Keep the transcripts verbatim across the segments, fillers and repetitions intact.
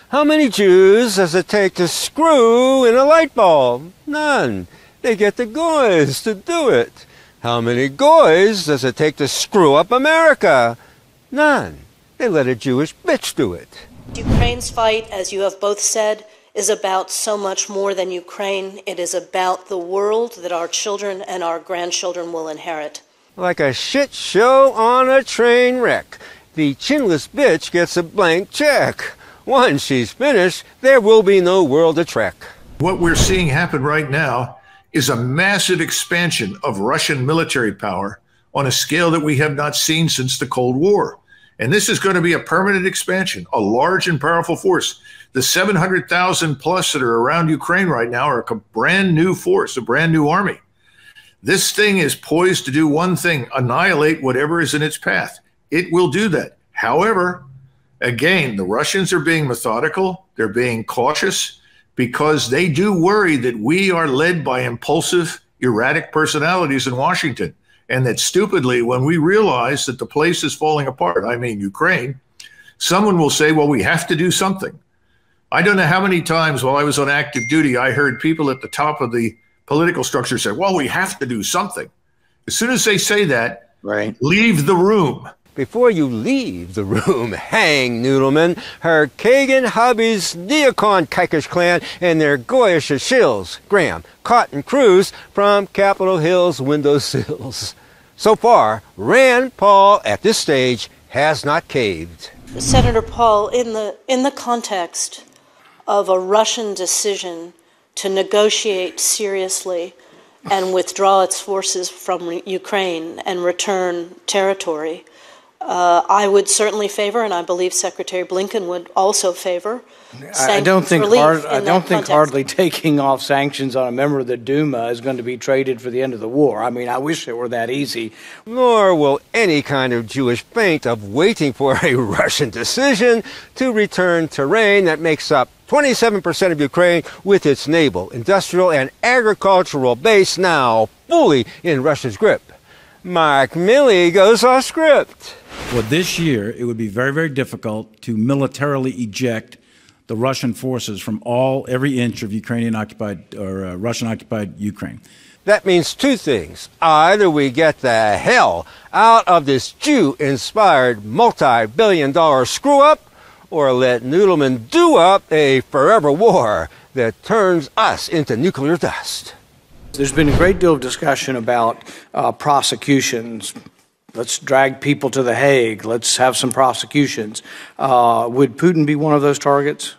How many Jews does it take to screw in a light bulb? None. They get the goys to do it. How many goys does it take to screw up America? None. They let a Jewish bitch do it. Ukraine's fight, as you have both said, is about so much more than Ukraine. It is about the world that our children and our grandchildren will inherit. Like a shit show on a train wreck. The chinless bitch gets a blank check. Once she's finished, there will be no world to trek. What we're seeing happen right now is a massive expansion of Russian military power on a scale that we have not seen since the Cold War. And this is going to be a permanent expansion, a large and powerful force. The seven hundred thousand plus that are around Ukraine right now are a brand new force, a brand new army. This thing is poised to do one thing, annihilate whatever is in its path. It will do that. However, again, the Russians are being methodical. They're being cautious because they do worry that we are led by impulsive, erratic personalities in Washington. And that stupidly, when we realize that the place is falling apart, I mean Ukraine, someone will say, well, we have to do something. I don't know how many times while I was on active duty, I heard people at the top of the political structure say, well, we have to do something. As soon as they say that, right, leave the room. Before you leave the room, hang Noodleman, her Kagan hubbies, Neocon Kikish clan, and their Goyish shills, Graham, Cotton Cruz from Capitol Hill's windowsills. So far, Rand Paul at this stage has not caved. Senator Paul, in the in the context of a Russian decision to negotiate seriously and withdraw its forces from Ukraine and return territory, uh, I would certainly favor, and I believe Secretary Blinken would also favor, I don't think hard, I don't think hardly taking off sanctions on a member of the Duma is going to be traded for the end of the war. I mean, I wish it were that easy. Nor will any kind of Jewish feint of waiting for a Russian decision to return terrain that makes up twenty-seven percent of Ukraine with its naval, industrial, and agricultural base now fully in Russia's grip. Mark Milley goes off script. Well, this year, it would be very, very difficult to militarily eject the Russian forces from all, every inch of Ukrainian occupied or uh, Russian occupied Ukraine. That means two things. Either we get the hell out of this Jew-inspired multi-billion dollar screw-up, or let Noodleman do up a forever war that turns us into nuclear dust. There's been a great deal of discussion about uh, prosecutions. Let's drag people to The Hague. Let's have some prosecutions. Uh, would Putin be one of those targets?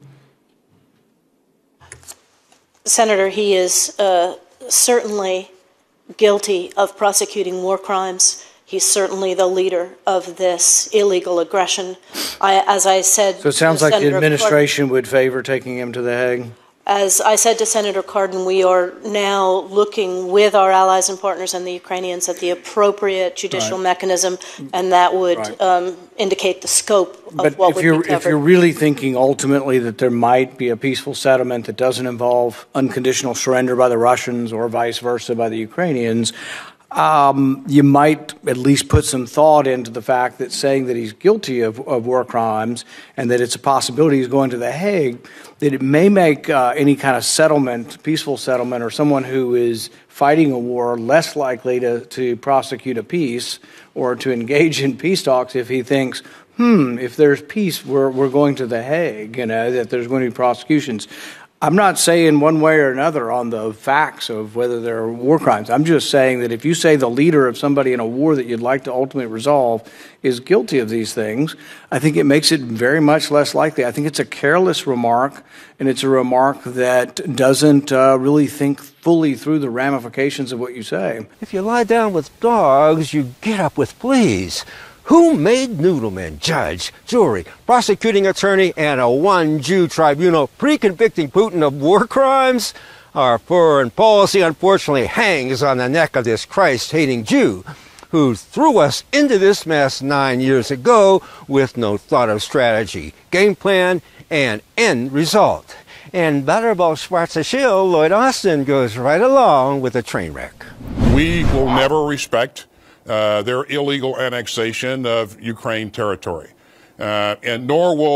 Senator, he is uh, certainly guilty of prosecuting war crimes. He's certainly the leader of this illegal aggression. I, as I said, so it sounds like the administration would favor taking him to The Hague. As I said to Senator Cardin, we are now looking with our allies and partners and the Ukrainians at the appropriate judicial right. mechanism, and that would right. um, indicate the scope of but what if would you're, be covered. If you're really thinking ultimately that there might be a peaceful settlement that doesn't involve unconditional surrender by the Russians or vice versa by the Ukrainians, Um, you might at least put some thought into the fact that saying that he's guilty of, of war crimes and that it's a possibility he's going to The Hague, that it may make uh, any kind of settlement, peaceful settlement, or someone who is fighting a war less likely to, to prosecute a peace or to engage in peace talks if he thinks, hmm, if there's peace, we're, we're going to The Hague, you know, that there's going to be prosecutions. I'm not saying one way or another on the facts of whether there are war crimes. I'm just saying that if you say the leader of somebody in a war that you'd like to ultimately resolve is guilty of these things, I think it makes it very much less likely. I think it's a careless remark, and it's a remark that doesn't uh, really think fully through the ramifications of what you say. If you lie down with dogs, you get up with fleas. Who made Noodleman judge, jury, prosecuting attorney, and a one-Jew tribunal pre-convicting Putin of war crimes? Our foreign policy, unfortunately, hangs on the neck of this Christ-hating Jew who threw us into this mess nine years ago with no thought of strategy, game plan, and end result. And Butterball Schwarzschild, Lloyd Austin, goes right along with the train wreck. We will never respect Uh, their illegal annexation of Ukraine territory. Uh, and nor will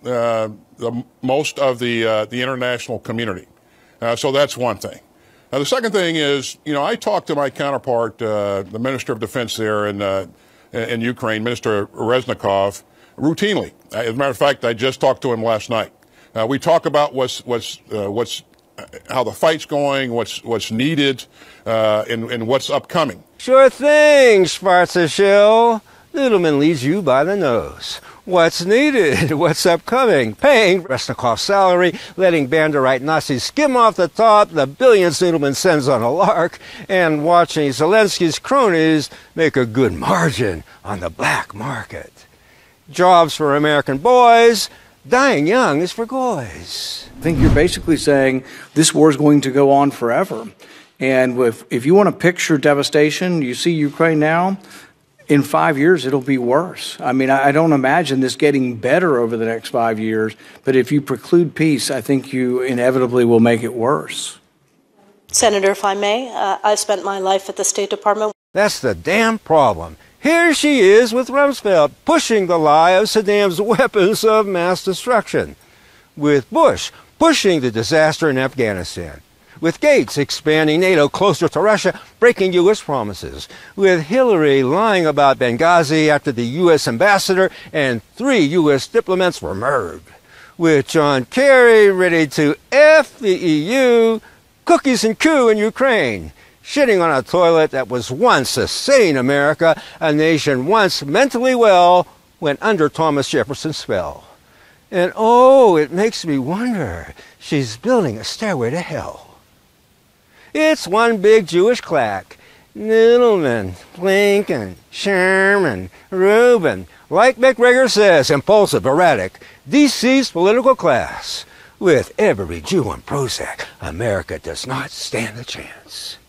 uh, the, most of the, uh, the international community. Uh, so that's one thing. Now, the second thing is, you know, I talked to my counterpart, uh, the Minister of Defense there in, uh, in Ukraine, Minister Reznikov, routinely. As a matter of fact, I just talked to him last night. Uh, we talk about what's, what's, uh, what's, how the fight's going, what's, what's needed, uh, and, and what's upcoming. Sure thing, Schwarzschild. Noodleman leads you by the nose. What's needed? What's upcoming? Paying Reznikov's salary, letting Banderite Nazis skim off the top the billions Noodleman sends on a lark, and watching Zelensky's cronies make a good margin on the black market. Jobs for American boys, dying young is for goys. I think you're basically saying this war is going to go on forever. And if, if you want to picture devastation, you see Ukraine now, in five years, it'll be worse. I mean, I don't imagine this getting better over the next five years, but if you preclude peace, I think you inevitably will make it worse. Senator, if I may, uh, I spent my life at the State Department. That's the damn problem. Here she is with Rumsfeld pushing the lie of Saddam's weapons of mass destruction. With Bush pushing the disaster in Afghanistan. With Gates expanding NATO closer to Russia, breaking U S promises. With Hillary lying about Benghazi after the U S ambassador and three U S diplomats were murdered. With John Kerry ready to F the E U, cookies and coup in Ukraine. Shitting on a toilet that was once a sane America, a nation once mentally well, went under Thomas Jefferson's spell. And oh, it makes me wonder, she's building a stairway to hell. It's one big Jewish clack. Noodleman, Lincoln, Sherman, Rubin. Like McGregor says, impulsive, erratic, deceased political class. With every Jew on Prozac, America does not stand a chance.